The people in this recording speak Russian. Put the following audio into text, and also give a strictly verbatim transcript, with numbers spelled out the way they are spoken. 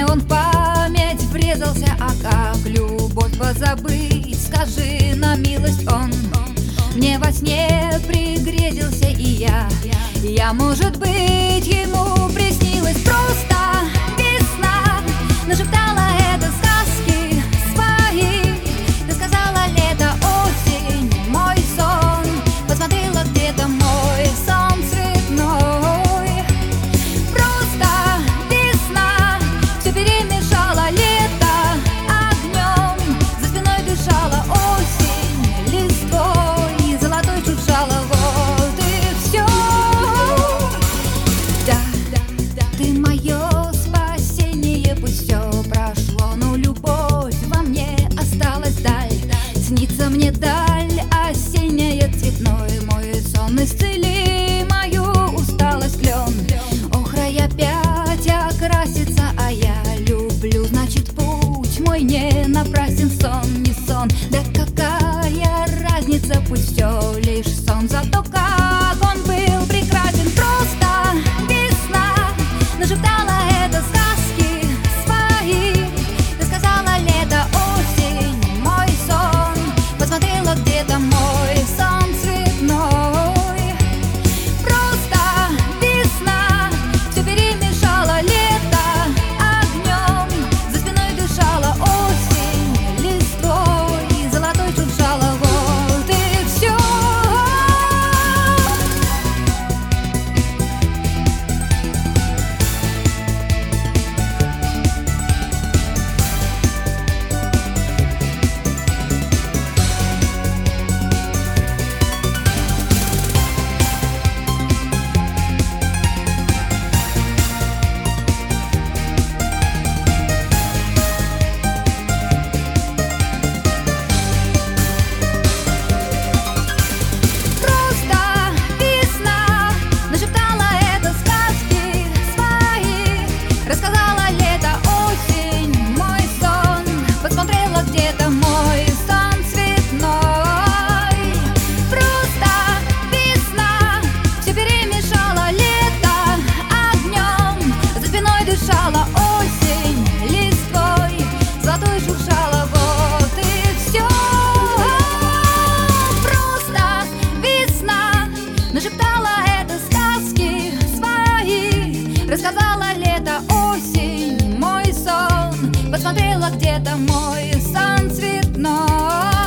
он в память врезался, а как любовь позабыть? Скажи на милость, он мне во сне пригрезился, и я, я, может быть, ему приснилась просто весна. Нашептала это сказки свои, рассказала лето, осень, мой сон. Посмотрела где-то мой сон цветной. Просто весна все перемешала, лето огнем, за спиной дышала осень листвой, золотой шуршала, вот и все. Да, ты мое спасение, пусть все прошло, но любовь во мне осталась даль. Снится мне даль осенняя, цветной мой сон, исцели мою усталость, клен. Охрой опять окрасится, а я люблю, значит путь мой не напрасен, сон не сон. Да какая разница, пусть все лишь сон, зато как он был прекрасен. Просто весна нашептала это сказки свои, рассказала лето, осень, мой сон. Посмотрела где-то мой сон цветной. Просто весна все перемешала, лето огнем, за спиной дышала осень листвой, золотой шуршала, вот и все. Просто весна нашептала это сказки свои, рассказала лето, осень, мой сон. Посмотрела где-то мой сон цветной. Просто весна все перемешала, лето огнем, за спиной дышала осень листвой, золотой шуршала, вот и все. Просто весна нашептала это сказки свои, рассказала лето, осень, мой сон. Посмотрела где-то мой сон цветной.